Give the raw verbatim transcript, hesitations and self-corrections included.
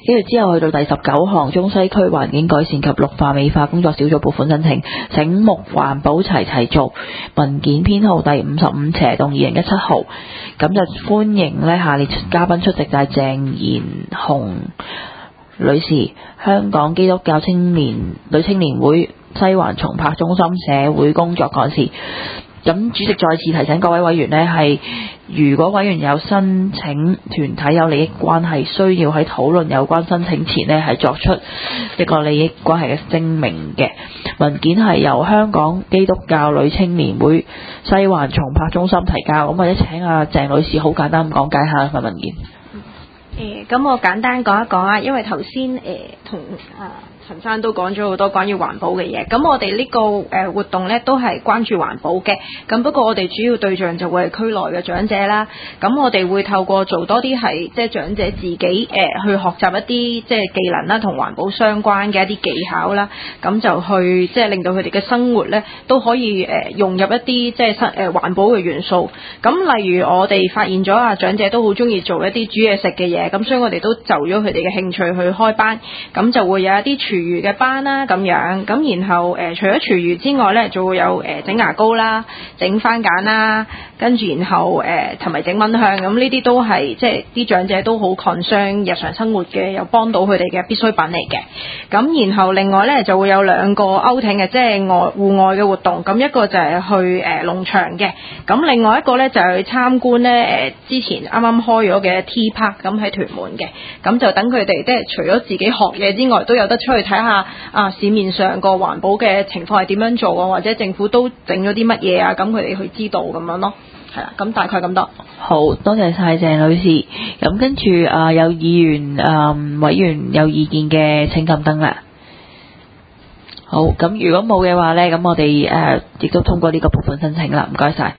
跟住之後去到第十九項，中西區環境改善及綠化美化工作小組撥款申請，醒目環保齊齊做，文件編號第五十五斜動二零一七號，咁就歡迎呢下列嘉賓出席，就係鄭賢雄女士，香港基督教青年女青年會西環重拍中心社會工作幹事。咁主席再次提醒各位委員呢，係如果委員有申請團體有利益關係，需要喺討論有關申請前呢，係作出一個利益關係嘅聲明嘅。文件係由香港基督教女青年會西環重拍中心提交。咁或者請阿鄭女士好簡單咁講解下份文件。 誒，咁我簡單講一講啊，因為頭先誒同啊陳生都講咗好多關於環保嘅嘢，咁我哋呢個誒活動呢都係關注環保嘅，咁不過我哋主要對象就會係區內嘅長者啦，咁我哋會透過做多啲係即係長者自己誒、呃、去學習一啲即係技能啦，同環保相關嘅一啲技巧啦，咁就去即係令到佢哋嘅生活呢都可以誒、呃、融入一啲即係誒環保嘅元素，咁例如我哋發現咗啊長者都好中意做一啲煮嘢食嘅嘢，咁所以我哋都就咗佢哋嘅興趣去開班，咁就會有一啲廚餘嘅班啦咁樣，咁然後誒、呃、除咗廚餘之外咧，就會有誒整、呃、牙膏啦、整番梘啦，跟住然後誒同埋整蚊香，咁呢啲都係即係啲長者都好 concern 日常生活嘅，又幫到佢哋嘅必需品嚟嘅。咁然後另外咧就會有兩個 outing 嘅，即係外戶外嘅活動，咁一個就係去誒、呃、農場嘅，咁另外一個咧就係、是、去參觀咧誒之前啱啱開咗嘅 T Park 咁喺屯門嘅，咁就等佢哋即係除咗自己學嘢之外，都有得出去睇下啊市面上個環保嘅情況係點樣做啊，或者政府都整咗啲乜嘢啊，咁佢哋去知道咁樣咯，係啦，咁大概咁多。 好多謝晒鄭女士。咁跟住啊有議員誒、呃、委員有意見嘅請撳燈啦。好，咁如果冇嘅話呢，咁我哋誒亦都通過呢個撥款申請啦，唔該晒。